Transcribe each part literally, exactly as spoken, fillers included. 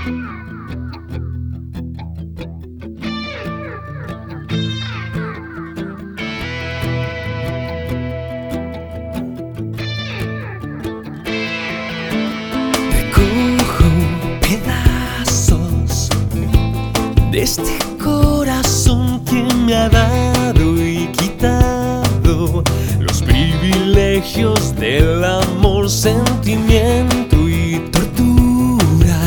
De este corazón que me ha dado y quitado los privilegios del amor, sentimiento y tortura,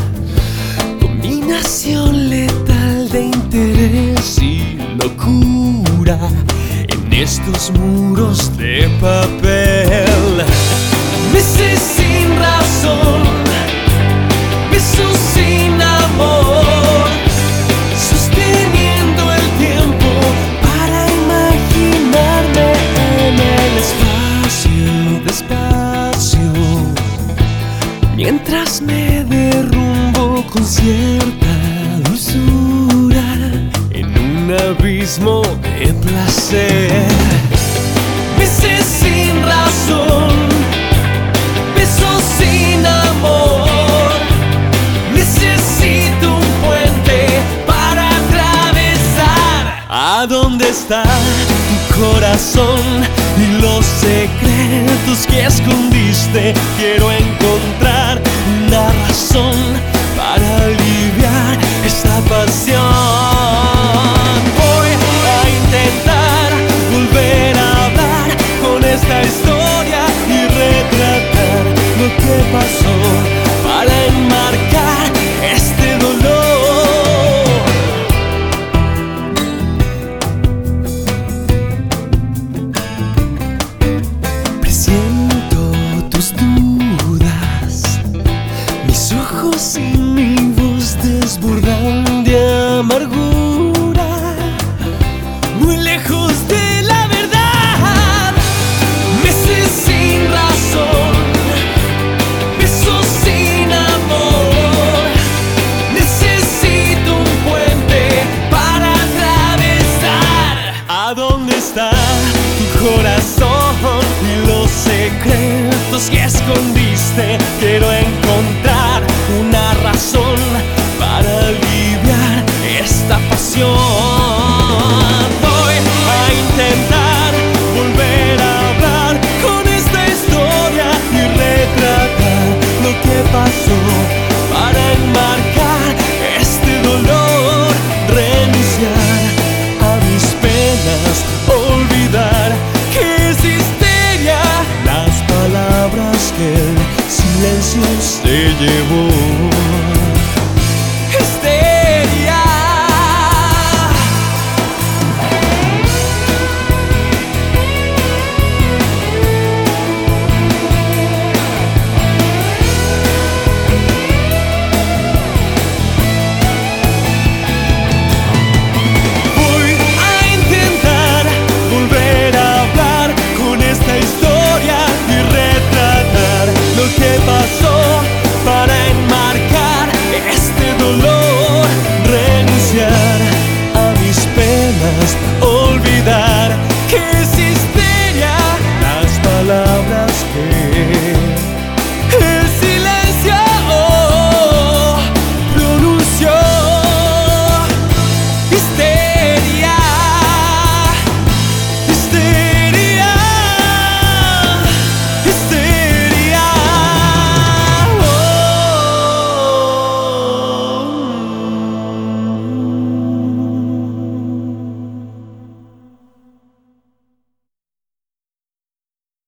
combinación letal de interés y locura en estos muros de papel. Meses sin razón, besos sin amor, sosteniendo el tiempo para imaginarme en el espacio, despacio, mientras me derrumbo con cierta dulzura en un abismo de placer. Meses sin razón, besos sin amor, necesito un puente para atravesar. ¿A dónde está tu corazón y los secretos que escondiste? Quiero encontrar una razón para aliviar esta pasión. Voy a intentar volver a hablar con esta historia y retratar lo que pasó para enmarcar este dolor. Presiento tus dudas, mis ojos y mi voz desbordan de amargura.